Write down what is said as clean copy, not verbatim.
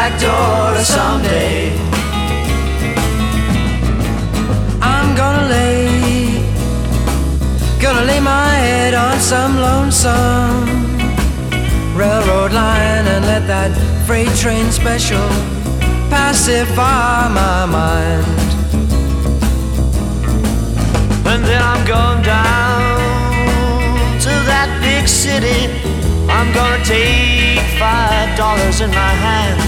back door someday. I'm gonna lay my head on some lonesome railroad line and let that freight train special pacify my mind. And then I'm going down to that big city. I'm gonna take $5 in my hand.